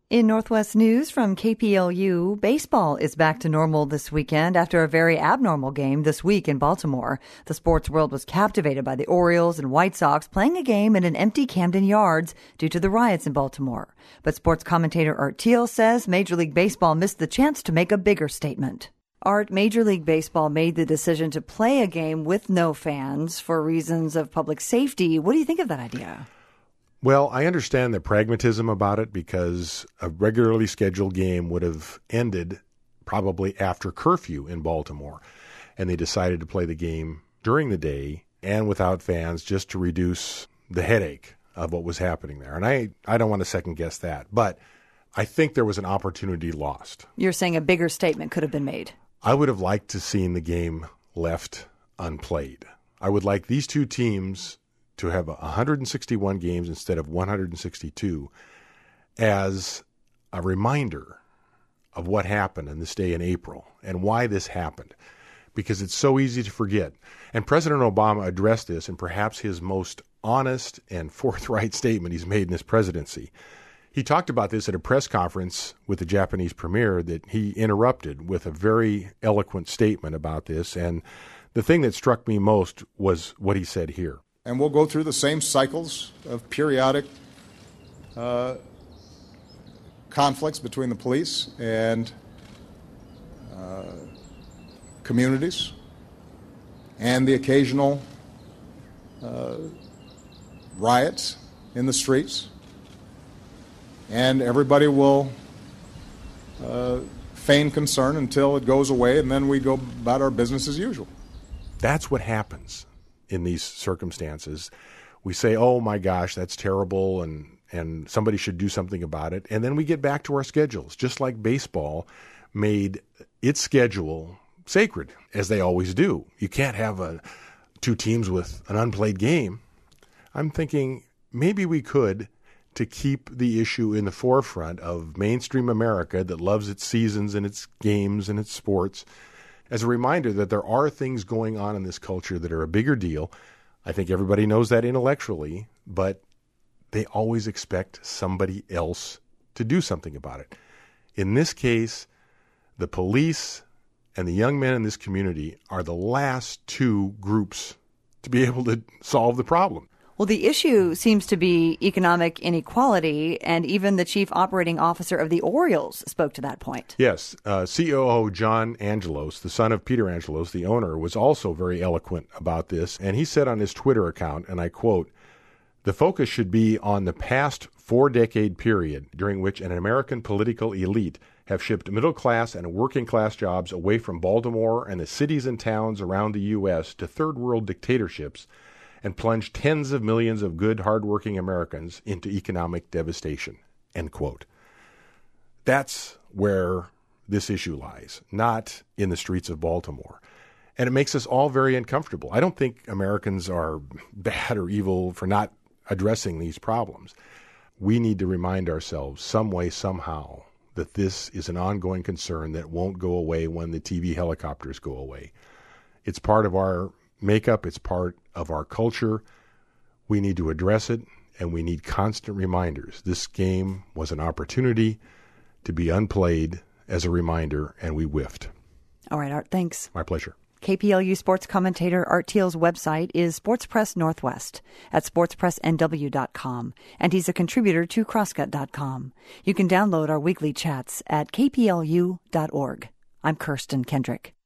In Northwest News from KPLU, baseball is back to normal this weekend after a very abnormal game this week in Baltimore. The sports world was captivated by the Orioles and White Sox playing a game in an empty Camden Yards due to the riots in Baltimore. But sports commentator Art Thiel says Major League Baseball missed the chance to make a bigger statement. Art, Major League Baseball made the decision to play a game with no fans for reasons of public safety. What do you think of that idea? Well, I understand the pragmatism about it because a regularly scheduled game would have ended probably after curfew in Baltimore. And they decided to play the game during the day and without fans just to reduce the headache of what was happening there. And I don't want to second guess that, but I think there was an opportunity lost. You're saying a bigger statement could have been made. I would have liked to seen the game left unplayed. I would like these two teams to have 161 games instead of 162 as a reminder of what happened on this day in April and why this happened, because it's so easy to forget. And President Obama addressed this in perhaps his most honest and forthright statement he's made in his presidency. He talked about this at a press conference with the Japanese premier that he interrupted with a very eloquent statement about this. And the thing that struck me most was what he said here. And we'll go through the same cycles of periodic conflicts between the police and communities and the occasional riots in the streets. And everybody will feign concern until it goes away, and then we go about our business as usual. That's what happens in these circumstances. We say, oh my gosh, that's terrible, and somebody should do something about it. And then we get back to our schedules, just like baseball made its schedule sacred, as they always do. You can't have two teams with an unplayed game. I'm thinking maybe we could, to keep the issue in the forefront of mainstream America that loves its seasons and its games and its sports, as a reminder that there are things going on in this culture that are a bigger deal. I think everybody knows that intellectually, but they always expect somebody else to do something about it. In this case, the police and the young men in this community are the last two groups to be able to solve the problem. Well, the issue seems to be economic inequality, and even the chief operating officer of the Orioles spoke to that point. Yes. COO John Angelos, the son of Peter Angelos, the owner, was also very eloquent about this. And he said on his Twitter account, and I quote, "The focus should be on the past 4-decade period during which an American political elite have shipped middle-class and working-class jobs away from Baltimore and the cities and towns around the U.S. to third-world dictatorships and plunged tens of millions of good, hardworking Americans into economic devastation," end quote. That's where this issue lies, not in the streets of Baltimore. And it makes us all very uncomfortable. I don't think Americans are bad or evil for not addressing these problems. We need to remind ourselves some way, somehow, that this is an ongoing concern that won't go away when the TV helicopters go away. It's part of our makeup. It's part of our culture. We need to address it, and we need constant reminders. This game was an opportunity to be unplayed as a reminder, and we whiffed. All right, Art, thanks. My pleasure. KPLU sports commentator Art Thiel's website is Sports Press Northwest at sportspressnw.com, and he's a contributor to crosscut.com. You can download our weekly chats at kplu.org. I'm Kirsten Kendrick.